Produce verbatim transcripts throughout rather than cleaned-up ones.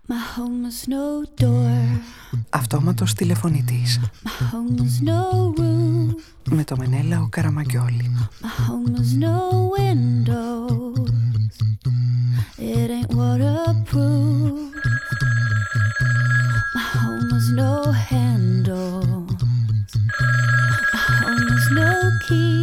My home was no door. Αυτόματος τηλεφωνητής. My home was no roof. Με το Μενέλαο Καραμαγκιόλη. My home was no window. It ain't waterproof. My home was no handle. My home was no key.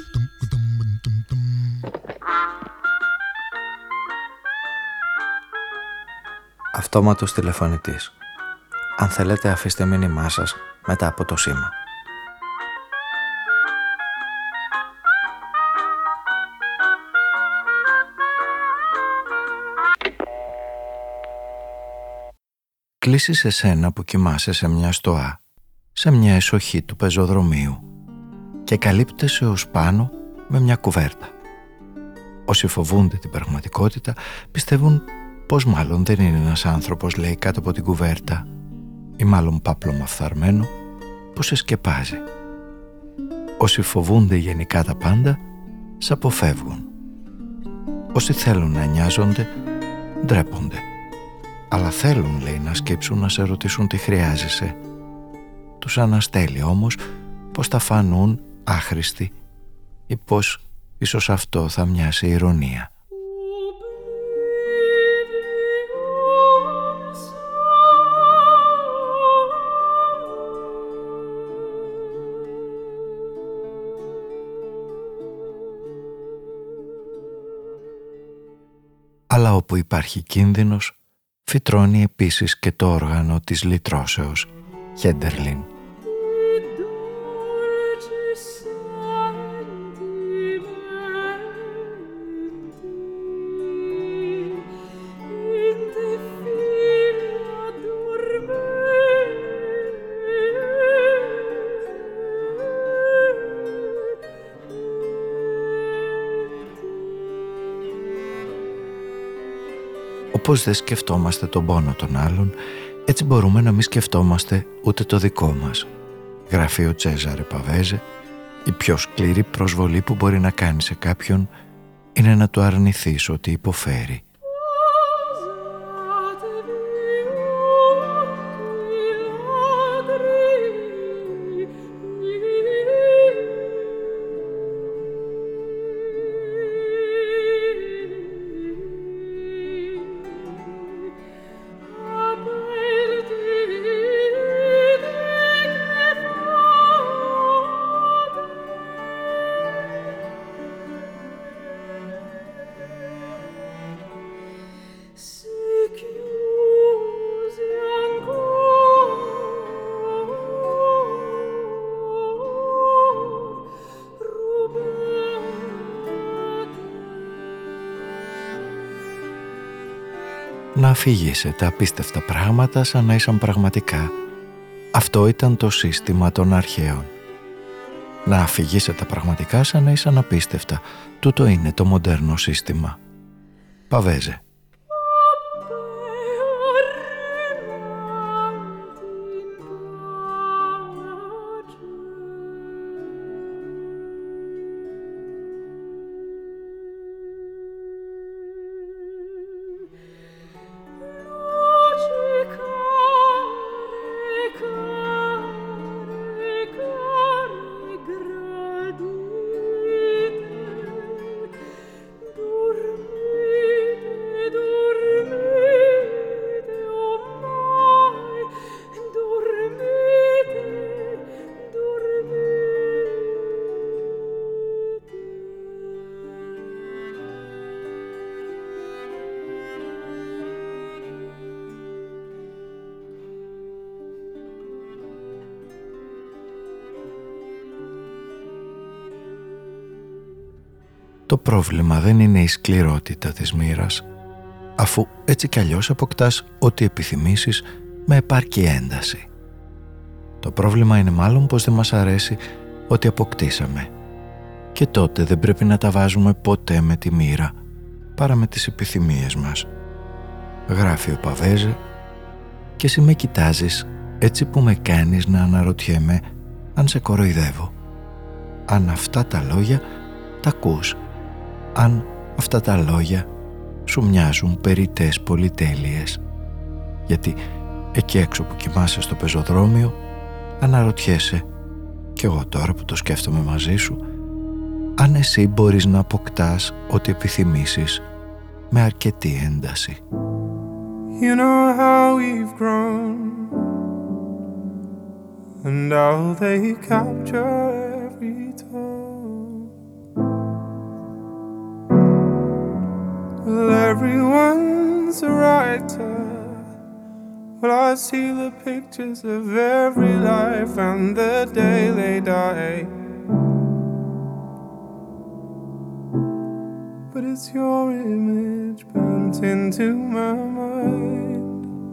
Αυτόματος τηλεφωνητής. Αν θέλετε, αφήστε μήνυμά σας μετά από το σήμα. Κλείσεις εσένα που κοιμάσαι σε μια στοά, σε μια εσοχή του πεζοδρομίου και καλύπτεσαι ως πάνω με μια κουβέρτα. Όσοι φοβούνται την πραγματικότητα πιστεύουν πως μάλλον δεν είναι ένας άνθρωπος, λέει, κάτω από την κουβέρτα, ή μάλλον πάπλωμα φθαρμένο που σε σκεπάζει. Όσοι φοβούνται γενικά τα πάντα σ' αποφεύγουν. Όσοι θέλουν να νοιάζονται ντρέπονται, αλλά θέλουν, λέει, να σκύψουν, να σε ρωτήσουν τι χρειάζεσαι. Τους αναστέλει όμως πως θα φανούν άχρηστοι ή πως ίσως αυτό θα μοιάσει ηρωνία. Αλλά όπου υπάρχει κίνδυνος, φυτρώνει επίσης και το όργανο της λυτρώσεως, Χέντερλιν. Όπως δεν σκεφτόμαστε τον πόνο των άλλων, έτσι μπορούμε να μην σκεφτόμαστε ούτε το δικό μας. Γράφει ο Τσέζαρε Παβέζε, η πιο σκληρή προσβολή που μπορεί να κάνει σε κάποιον είναι να του αρνηθείς ότι υποφέρει. Να αφηγείσαι τα απίστευτα πράγματα σαν να ήσαν πραγματικά. Αυτό ήταν το σύστημα των αρχαίων. Να αφηγείσαι τα πραγματικά σαν να ήσαν απίστευτα. Τούτο είναι το μοντέρνο σύστημα. Παβέζε. Το πρόβλημα δεν είναι η σκληρότητα της μοίρας, αφού έτσι κι αλλιώς αποκτάς ό,τι επιθυμήσεις με επάρκη ένταση. Το πρόβλημα είναι μάλλον πως δεν μας αρέσει ό,τι αποκτήσαμε. Και τότε δεν πρέπει να τα βάζουμε ποτέ με τη μοίρα, παρά με τις επιθυμίες μας. Γράφει ο Παβέζε, και εσύ με κοιτάζεις έτσι που με κάνεις να αναρωτιέμαι αν σε κοροϊδεύω. Αν αυτά τα λόγια τα ακούς. Αν αυτά τα λόγια σου μοιάζουν περιττές πολυτέλειες. Γιατί εκεί έξω που κοιμάσαι στο πεζοδρόμιο αναρωτιέσαι, κι εγώ τώρα που το σκέφτομαι μαζί σου, αν εσύ μπορείς να αποκτάς ό,τι επιθυμήσεις με αρκετή ένταση. You know how we've grown and how they capture every tone. Well, everyone's a writer. Well, I see the pictures of every life and the day they die. But it's your image burnt into my mind.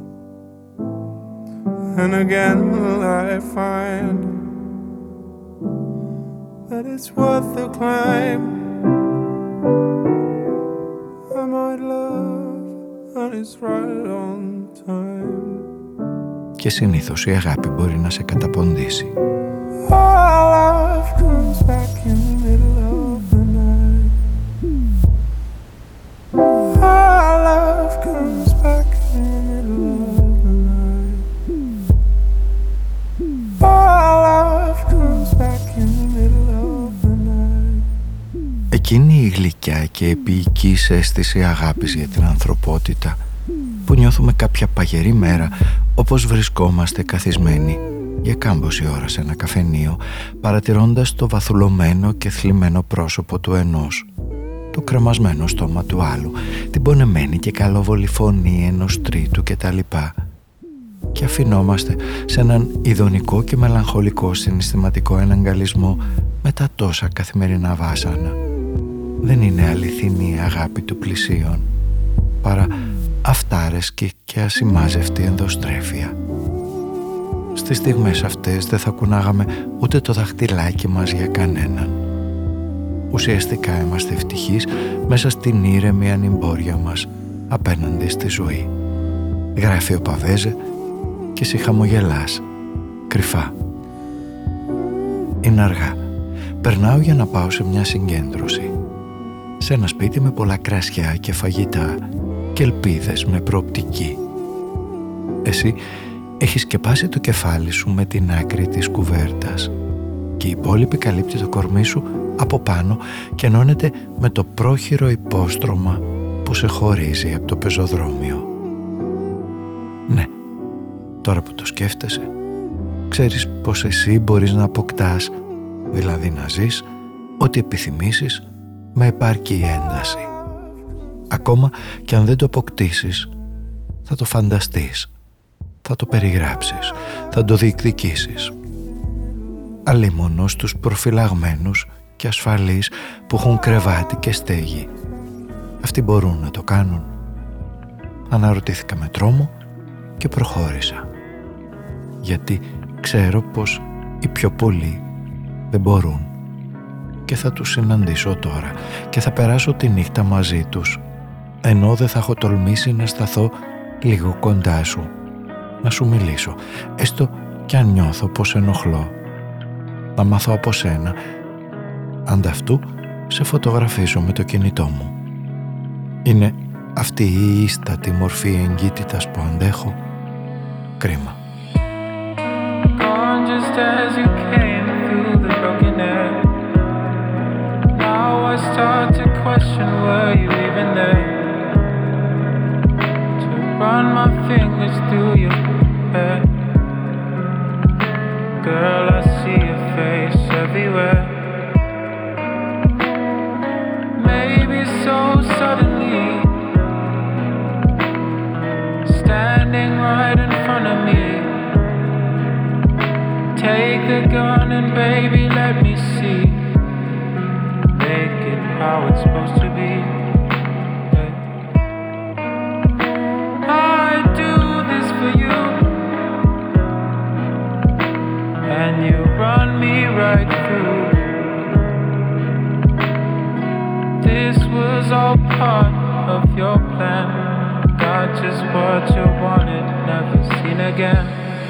And again will I find that it's worth the climb. I might love and it's right on time. Και συνήθως η αγάπη μπορεί να σε καταποντήσει. Our love comes back in the middle of the night. Our love comes back in the middle of the night. Our love comes back in the middle of the night. Εκείνη η γλυκιά και επίοικης αίσθηση αγάπης για την ανθρωπότητα που νιώθουμε κάποια παγερή μέρα όπως βρισκόμαστε καθισμένοι για κάμποση ώρα σε ένα καφενείο, παρατηρώντας το βαθουλωμένο και θλιμμένο πρόσωπο του ενός, το κρεμασμένο στόμα του άλλου, την πονεμένη και καλόβολη φωνή ενός τρίτου κτλ. Και αφινόμαστε σε έναν ειδονικό και μελαγχολικό συναισθηματικό εναγκαλισμό με τα τόσα καθημερινά βάσανα. Δεν είναι αληθινή η αγάπη του πλησίον, παρά αυτάρεσκη και ασημάζευτη ενδοστρέφεια. Στις στιγμές αυτές δεν θα κουνάγαμε ούτε το δαχτυλάκι μας για κανέναν. Ουσιαστικά είμαστε ευτυχείς μέσα στην ήρεμη ανημπόρια μας απέναντι στη ζωή. Γράφει ο Παβέζε και εσύ χαμογελάς, κρυφά. Είναι αργά. Περνάω για να πάω σε μια συγκέντρωση. Σε ένα σπίτι με πολλά κρασιά και φαγητά και ελπίδες με προοπτική. Εσύ έχεις σκεπάσει το κεφάλι σου με την άκρη της κουβέρτας και η υπόλοιπη καλύπτει το κορμί σου από πάνω και ενώνεται με το πρόχειρο υπόστρωμα που σε χωρίζει από το πεζοδρόμιο. Ναι, τώρα που το σκέφτεσαι, ξέρεις πως εσύ μπορείς να αποκτάς, δηλαδή να ζεις, ό,τι επιθυμήσεις με επάρκη ένταση. Ακόμα και αν δεν το αποκτήσεις, θα το φανταστείς, θα το περιγράψεις, θα το διεκδικήσεις. Αλλήμωνο στους προφυλαγμένους και ασφαλείς που έχουν κρεβάτι και στέγη. Αυτοί μπορούν να το κάνουν. Αναρωτήθηκα με τρόμο και προχώρησα. Γιατί ξέρω πως οι πιο πολλοί δεν μπορούν. Και θα τους συναντήσω τώρα και θα περάσω τη νύχτα μαζί τους, ενώ δεν θα έχω τολμήσει να σταθώ λίγο κοντά σου, να σου μιλήσω, έστω κι αν νιώθω πως ενοχλώ. Να μάθω από σένα, ανταυτού σε φωτογραφίζω με το κινητό μου. Είναι αυτή η ίστατη μορφή εγκύτητας που αντέχω. Κρίμα. Gone just as you came through the broken air. Now I start to question, were you even there? To run my fingers through your hair. Girl, I see your face everywhere. Maybe so suddenly, standing right in front of me. Take the gun and baby, let me see. Make it how it's supposed to be. I do this for you, and you run me right through. This was all part of your plan. Got just what you wanted, never seen again.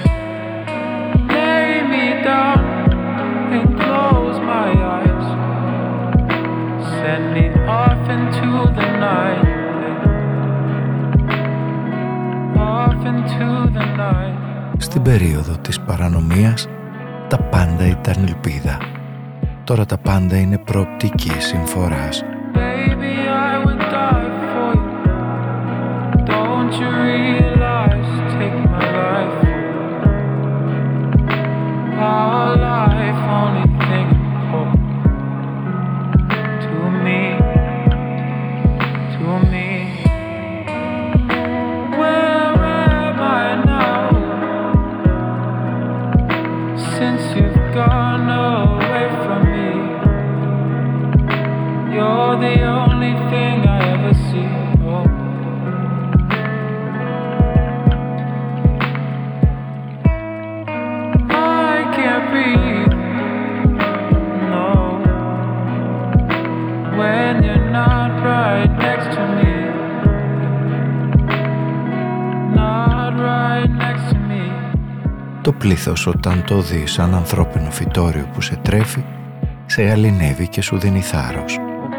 Lay me down and close my eyes. Send me off into the night. Off Στην περίοδο της παρανομίας τα πάντα ήταν ελπίδα. Τώρα τα πάντα είναι προοπτική συμφοράς. Το πλήθος όταν το δει σαν ανθρώπινο φυτόριο που σε τρέφει, σε γαληνεύει και σου δίνει θάρρος.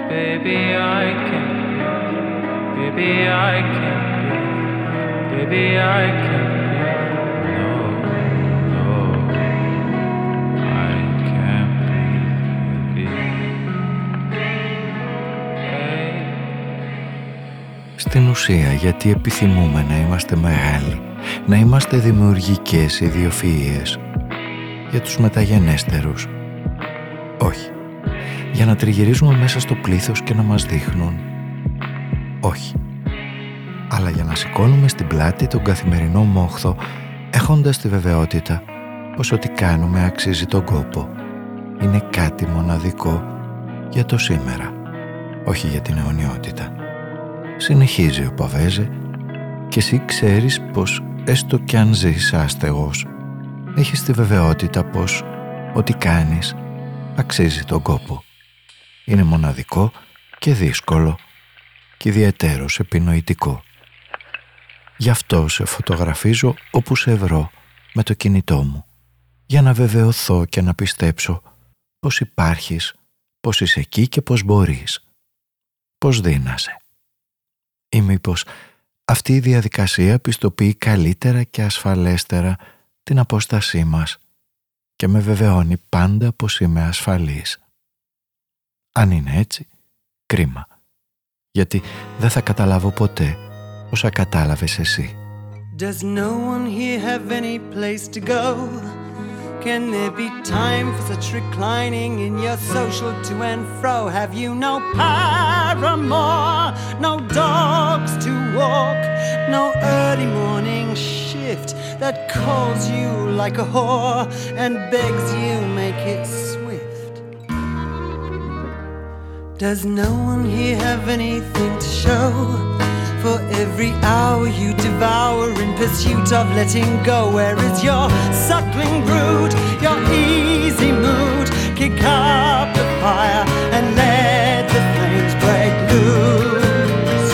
Στην ουσία, γιατί επιθυμούμε να είμαστε μεγάλοι, να είμαστε δημιουργικές ιδιοφυΐες. Για τους μεταγενέστερους, όχι. Για να τριγυρίζουμε μέσα στο πλήθος και να μας δείχνουν, όχι. Αλλά για να σηκώνουμε στην πλάτη τον καθημερινό μόχθο, έχοντας τη βεβαιότητα πως ό,τι κάνουμε αξίζει τον κόπο. Είναι κάτι μοναδικό για το σήμερα, όχι για την αιωνιότητα. Συνεχίζει ο Παβέζε και εσύ ξέρεις πως έστω κι αν ζεις άστεγος, έχεις τη βεβαιότητα πως ό,τι κάνεις αξίζει τον κόπο. Είναι μοναδικό και δύσκολο και ιδιαιτέρως επινοητικό. Γι' αυτό σε φωτογραφίζω όπου σε βρω με το κινητό μου, για να βεβαιωθώ και να πιστέψω πως υπάρχεις, πως είσαι εκεί και πως μπορείς, πως δύνασαι. Ή μήπως αυτή η διαδικασία πιστοποιεί καλύτερα και ασφαλέστερα την απόστασή μας και με βεβαιώνει πάντα πως είμαι ασφαλής. Αν είναι έτσι, κρίμα, γιατί δεν θα καταλάβω ποτέ όσα κατάλαβες εσύ. Does no one here have any place to go? Can there be time for such reclining in your social to and fro? Have you no paramour, no dogs to walk, no early morning shift that calls you like a whore and begs you make it swift? Does no one here have anything to show? For every hour you devour in pursuit of letting go, where is your suckling brood, your easy mood? Kick up the fire and let the flames break loose.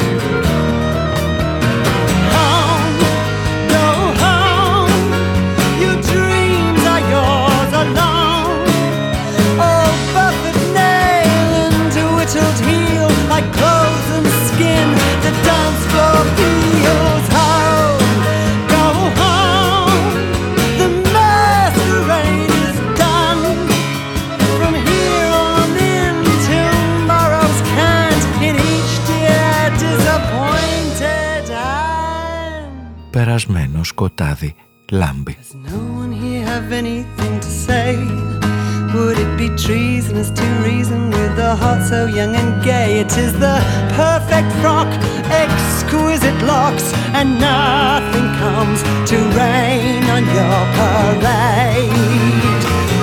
Home, go home, your dreams are yours alone. Oh, perfect nail into whittled heel, like clothes and skin, the dance floor feels home. Go home, the masquerade is done. From here on in till morrow's cant, in each dear disappointed hand. Περασμένο σκοτάδι, λάμπει. Does no one here have anything to say? Would it be treasonous to reason with a heart so young and gay? It is the perfect frock, exquisite locks, and nothing comes to rain on your parade.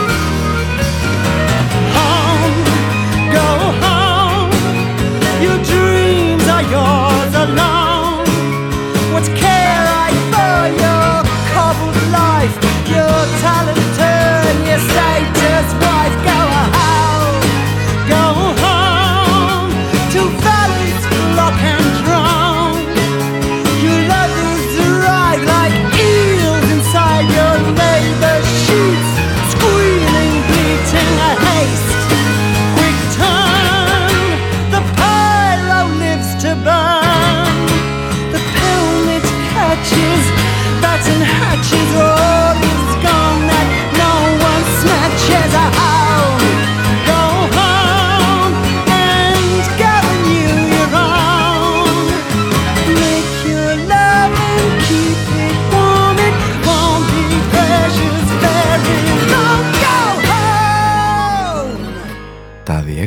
Home, go home, your dreams are yours alone. What care I for your cobbled life, your talent turn, your status wife? Go home, go home to valleys, flock and drone. You love the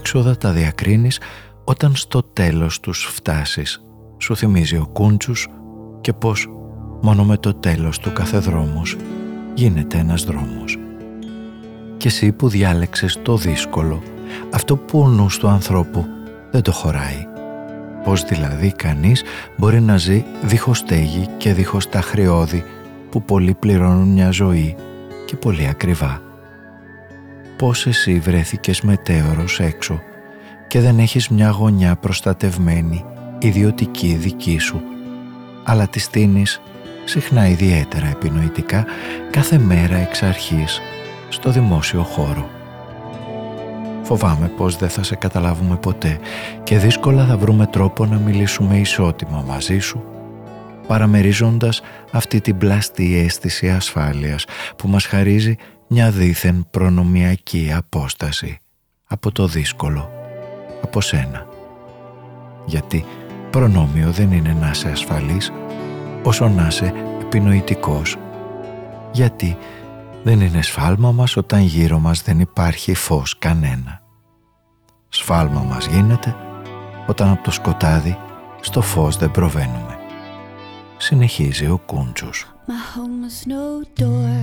αδιέξοδα τα διακρίνεις όταν στο τέλος τους φτάσεις. Σου θυμίζει ο Κούντσους και πως μόνο με το τέλος του κάθε δρόμος γίνεται ένας δρόμος. Και εσύ που διάλεξες το δύσκολο, αυτό που ο νους του ανθρώπου δεν το χωράει. Πως δηλαδή κανείς μπορεί να ζει δίχως στέγη και δίχως τα χρεώδη που πολλοί πληρώνουν μια ζωή και πολύ ακριβά. Πως εσύ βρέθηκες μετέωρος έξω και δεν έχεις μια γωνιά προστατευμένη, ιδιωτική δική σου, αλλά τη στείνεις συχνά ιδιαίτερα επινοητικά κάθε μέρα εξ αρχής στο δημόσιο χώρο. Φοβάμαι πως δεν θα σε καταλάβουμε ποτέ και δύσκολα θα βρούμε τρόπο να μιλήσουμε ισότιμα μαζί σου, παραμερίζοντας αυτή την πλαστή αίσθηση ασφάλειας που μας χαρίζει μια δήθεν προνομιακή απόσταση από το δύσκολο, από σένα. Γιατί προνόμιο δεν είναι να είσαι ασφαλής όσο να είσαι επινοητικός. Γιατί δεν είναι σφάλμα μας όταν γύρω μας δεν υπάρχει φως κανένα. Σφάλμα μας γίνεται όταν από το σκοτάδι στο φως δεν προβαίνουμε. Συνεχίζει ο Κούντσους. My home is no door.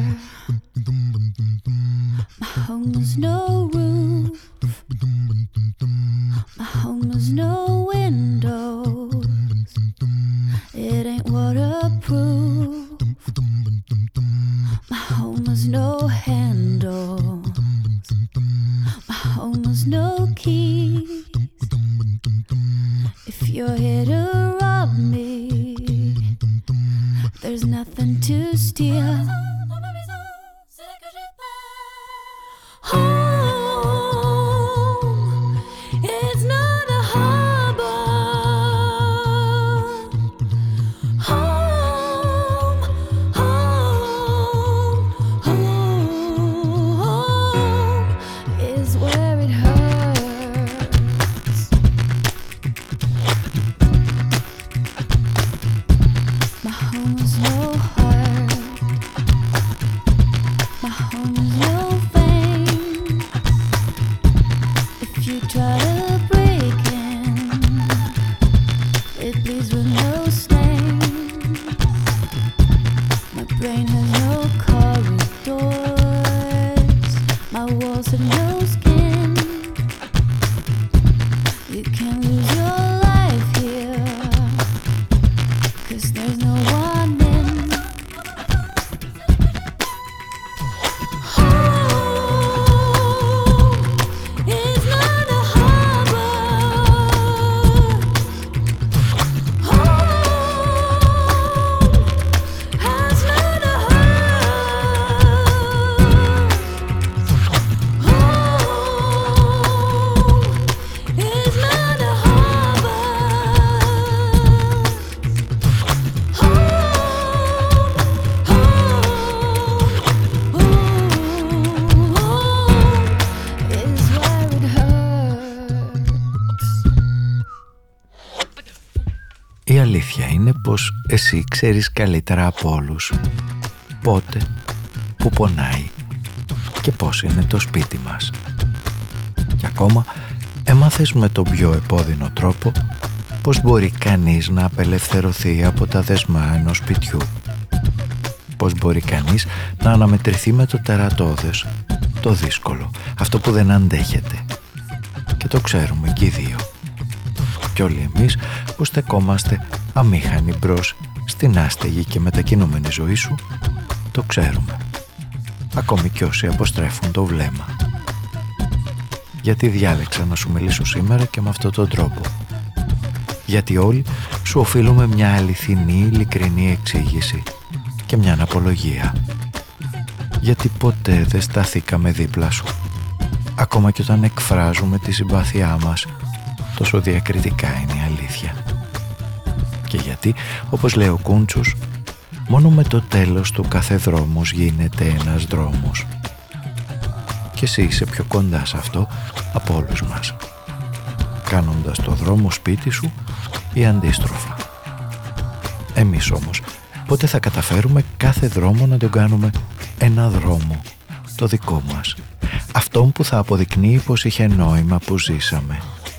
My home is no roof. My home is no window. It ain't waterproof. My home is no handle. My home is no key. If you're here to rob me, there's nothing to steal. Home is not a harbor. Home, home, home is where it hurts. My home is no heart. My home is no fame. If you try to break in, it bleeds with no stain. My brain has no corridors. My walls have no skin. You can lose your life here, 'cause there's no one in. Home is not a harbor. Home has not a home. Home is not a harbor. Η αλήθεια είναι πως εσύ ξέρεις καλύτερα από όλους πότε, που πονάει και πώς είναι το σπίτι μας. Και ακόμα έμαθες με τον πιο επώδυνο τρόπο πως μπορεί κανείς να απελευθερωθεί από τα δεσμά ενός σπιτιού. Πως μπορεί κανείς να αναμετρηθεί με το τερατώδες, το δύσκολο, αυτό που δεν αντέχεται. Και το ξέρουμε και οι δύο. Κι όλοι εμείς που στεκόμαστε αμήχανοι μπρος στην άστεγη και μετακινούμενη ζωή σου, το ξέρουμε. Ακόμη κι όσοι αποστρέφουν το βλέμμα. Γιατί διάλεξα να σου μιλήσω σήμερα και με αυτόν τον τρόπο. Γιατί όλοι σου οφείλουμε μια αληθινή, ειλικρινή εξήγηση και μια απολογία. Γιατί ποτέ δεν σταθήκαμε δίπλα σου. Ακόμα και όταν εκφράζουμε τη συμπάθειά μας, τόσο διακριτικά είναι η αλήθεια. Και γιατί, όπως λέει ο Κούντσους, μόνο με το τέλος του κάθε δρόμος γίνεται ένας δρόμος. Και εσύ είσαι πιο κοντά σε αυτό από όλους μας, κάνοντας το δρόμο σπίτι σου ή αντίστροφα. Εμείς όμως πότε θα καταφέρουμε κάθε δρόμο να τον κάνουμε ένα δρόμο το δικό μας, αυτόν που θα αποδεικνύει πως είχε νόημα που ζήσαμε.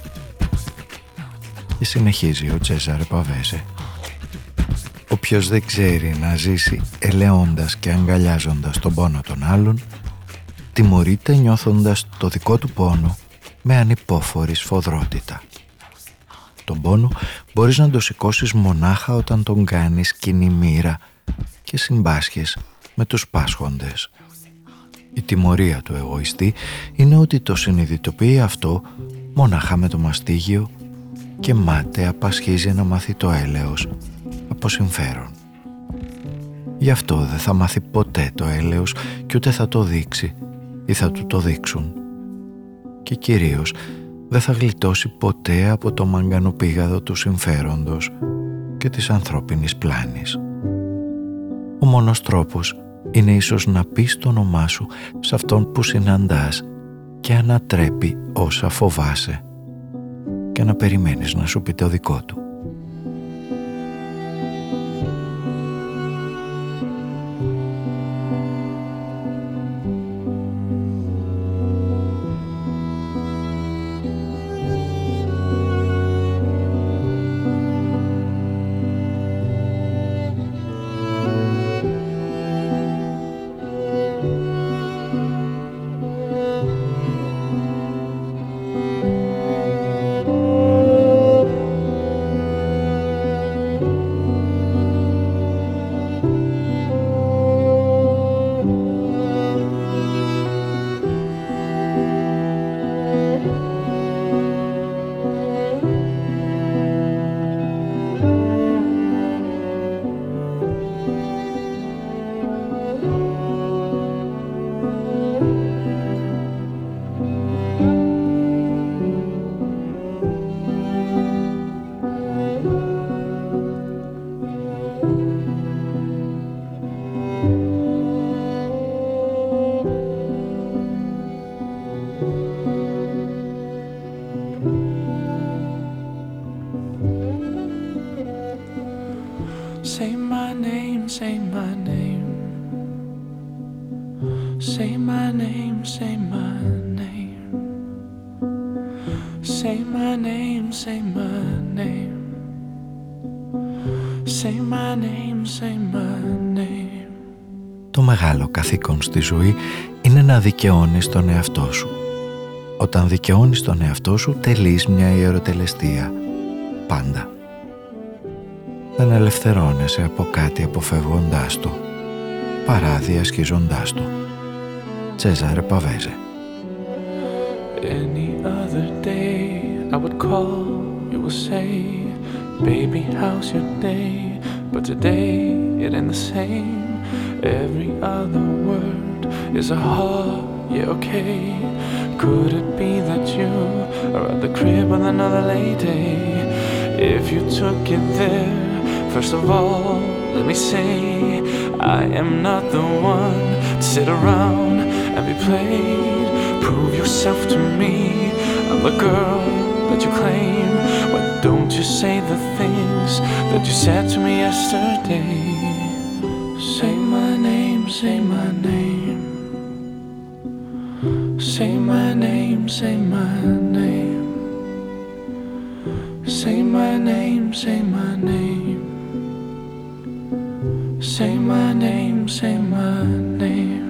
Και συνεχίζει ο Τσέζαρε Παβέζε. Όποιος δεν ξέρει να ζήσει ελεώντας και αγκαλιάζοντας τον πόνο των άλλων, τιμωρείται νιώθοντας το δικό του πόνο με ανυπόφορη σφοδρότητα. Τον πόνο μπορείς να το σηκώσεις μονάχα όταν τον κάνεις κοινή μοίρα και συμπάσχεις με τους πάσχοντες. Η τιμωρία του εγωιστή είναι ότι το συνειδητοποιεί αυτό μονάχα με το μαστίγιο και μάταια πασχίζει να μάθει το έλεος από συμφέρον. Γι' αυτό δεν θα μάθει ποτέ το έλεος και ούτε θα το δείξει ή θα του το δείξουν. Και κυρίως δεν θα γλιτώσει ποτέ από το μαγκανοπήγαδο του συμφέροντος και της ανθρώπινης πλάνης. Ο μόνος τρόπος είναι ίσως να πεις το όνομά σου σε αυτόν που συναντάς και ανατρέπει όσα φοβάσαι και να περιμένεις να σου πει το δικό του. Το μεγάλο καθήκον στη ζωή είναι να δικαιώνεις τον εαυτό σου. Όταν δικαιώνεις τον εαυτό σου, τελείς μια ιεροτελεστία. Πάντα. Δεν ελευθερώνεσαι από κάτι αποφεύγοντάς το, παρά διασχίζοντάς το. Τσέζαρε Παβέζε. Any other day I would call, you would say, baby, how's your day? But today it ain't the same. Every other word is a heart, yeah, okay. Could it be that you are at the crib with another lady? If you took it there, first of all, let me say, I am not the one to sit around and be played. Prove yourself to me, I'm the girl that you claim. Why don't you say the things that you said to me yesterday? Say my name, say my name. Say my name, say my name. Say my name, say my name. Say my name, say my name.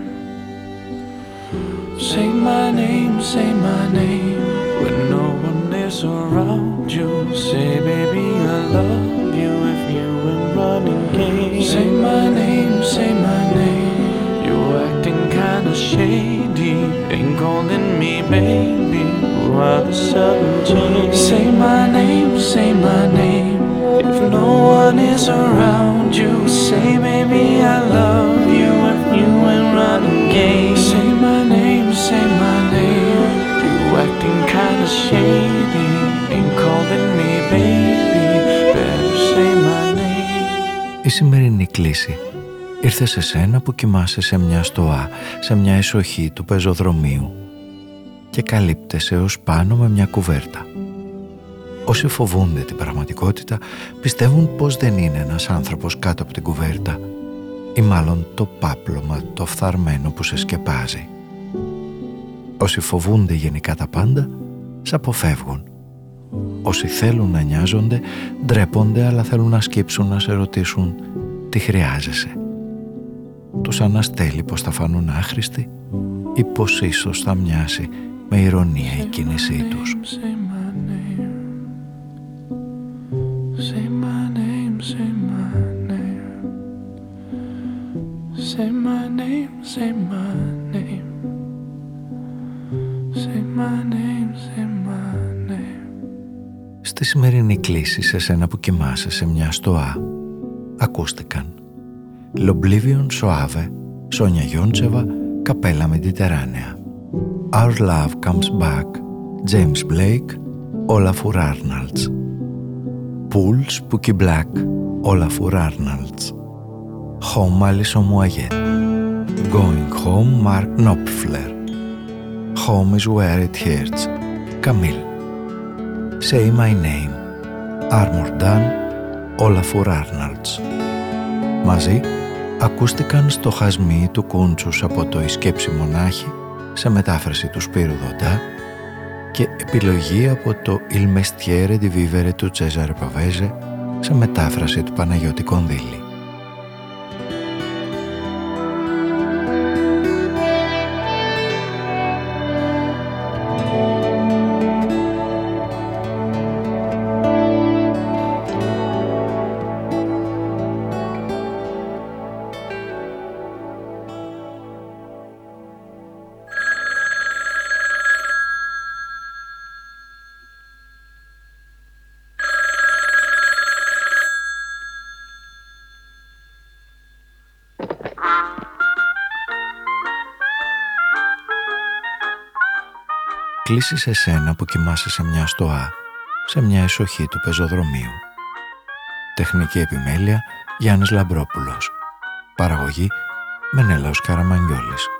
Say my name, say my name. When no one is around you, say baby I love you if you were running game. Say my name, say my name. You're acting kinda shady, ain't calling me baby. Why the sudden change? Say my name, say my name. If no one is around you, say baby I love you if you ain't running game. Say my name, say my name. You acting kinda shady, ain't calling me baby. Better say my name. Η σημερινή κλίση ήρθε σε σένα που κοιμάσαι σε μια στοά, σε μια εσοχή του πεζοδρομίου και καλύπτεσαι ως πάνω με μια κουβέρτα. Όσοι φοβούνται την πραγματικότητα πιστεύουν πως δεν είναι ένας άνθρωπος κάτω από την κουβέρτα ή μάλλον το πάπλωμα το φθαρμένο που σε σκεπάζει. Όσοι φοβούνται γενικά τα πάντα, σ' αποφεύγουν. Όσοι θέλουν να νοιάζονται, ντρέπονται, αλλά θέλουν να σκύψουν να σε ρωτήσουν τι χρειάζεσαι. Τους αναστέλει πως θα φανούν άχρηστοι ή πως ίσως θα μοιάσει με ηρωνία η κίνησή τους. Say my name, say my name. Say my name, say my name. Στη σημερινή κλίση σε σένα που κοιμάσαι σε μια στοά ακούστηκαν L'Oblivion Soave, Σόνια Γιόντσεβα, Καπέλα Μεντιτεράνεα. Our Love Comes Back, James Blake, Olafur Arnalds. Pool, Spooky Black, Olafur Arnalds. Home, Alison Moyet. Going Home, Mark Knopfler. Home is where it hurts, Camille. Say My Name, Armor Dan, Olafur Arnalds. Μαζί ακούστηκαν στοχασμοί του Κούντσους από το «Η σκέψη μονάχη» σε μετάφραση του Σπύρου Δοντά και επιλογή από το «Il mestiere di vivere» του Cesare Pavese σε μετάφραση του Παναγιώτη Κονδύλη. Κλείσεις εσένα που κοιμάσαι σε μια στοά, σε μια εσοχή του πεζοδρομίου. Τεχνική επιμέλεια Γιάννης Λαμπρόπουλος. Παραγωγή Μενέλαος Καραμανιόλης.